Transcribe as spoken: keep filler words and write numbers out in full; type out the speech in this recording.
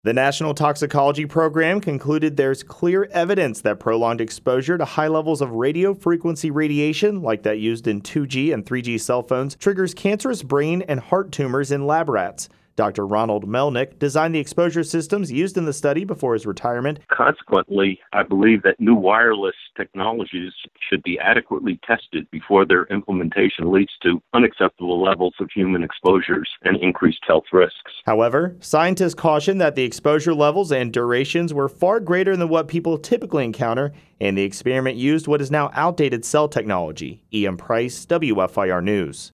The National Toxicology Program concluded there's clear evidence that prolonged exposure to high levels of radio frequency radiation, like that used in two G and three G cell phones, triggers cancerous brain and heart tumors in lab rats. Doctor Ronald Melnick designed the exposure systems used in the study before his retirement. Consequently, I believe that new wireless technologies should be adequately tested before their implementation leads to unacceptable levels of human exposures and increased health risks. However, scientists caution that the exposure levels and durations were far greater than what people typically encounter, and the experiment used what is now outdated cell technology. Ian Price, W F I R News.